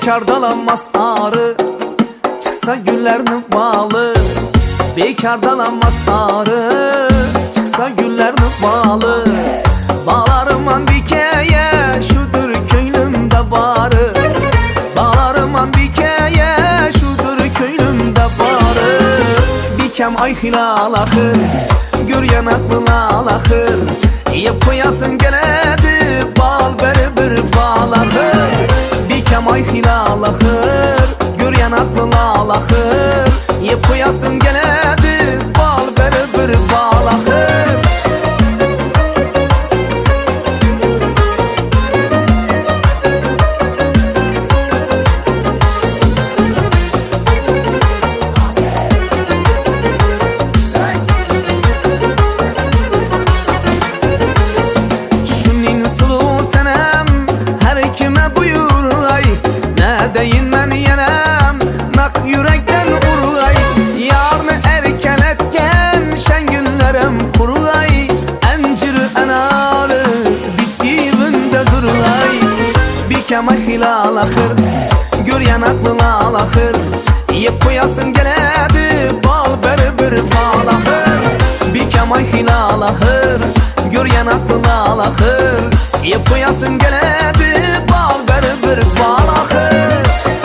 Bekar dalanmaz arı, çıksa güllerinin balı. Bekar dalanmaz arı, çıksa güllerinin balı. Bağlarıman dikeye, şudur köylümde barı. Bağlarıman dikeye, şudur köylümde barı. Bikem ay hilal ahır, gür yanaklı lal ahır. Yapıyasın geledi, bal beri bir bal ahır. Bikem ay hilal ahır, gür yanaklı lal ahır. Yapıyasın geledi, bal beri bir bal ahır. Deyin ben yenem, nak yürekten urgay. Yarını erkeletken şen günlerim kurgay. Enciri enalı diktiğimde durgay. Bikem ay hilal ahır, gür yanaklı lal ahır. Yapıyasın geledi, bal beri bir bal ahır. Bikem ay hilal ahır, gür yanaklı lal ahır. Yapıyasın geledi, bal beri bir bal ahır.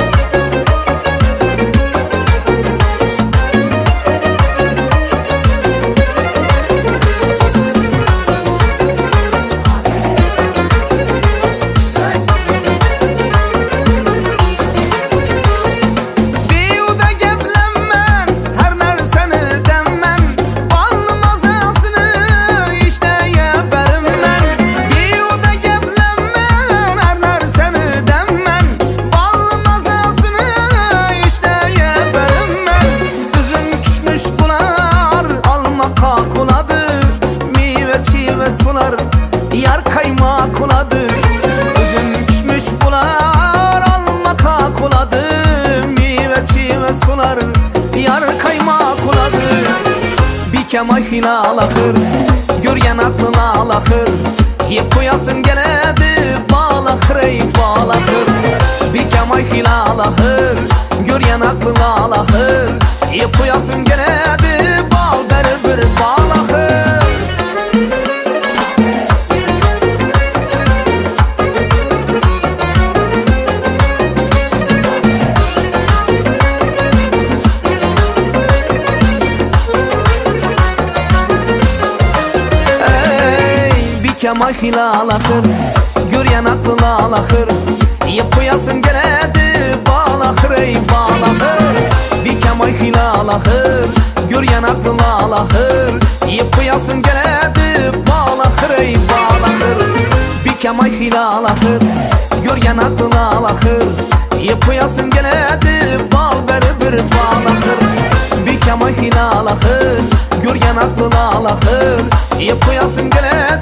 Yar kaymak uladı, üzüm düşmüş bular, alma kak uladı. Meyve çiğve sular, yar kaymak uladı. Bikem ay hilal ahır, gür yanaklı lal ahır. Yapıyasın geledi, bal ahır ey bal ahır. Bikem ay hilal ahır, gür yanaklı lal ahır. Yapıyasın geledi, bal beri bir bal ahır. Bikem ay hilal ahır, gür yanaklı lal ahır. Yapıyasın geledi, bal ahır ey bal ahır. Bikem ay hilal ahır, gür yanaklı lal ahır. Yapıyasın geledi, bal ahır ey bal ahır. Bikem ay hilal ahır, gür yanaklı lal ahır. Yapıyasın geledi, bal beri bir bal ahır. Bikem ay hilal ahır, gür yanaklı lal ahır. Yapıyasın geledi.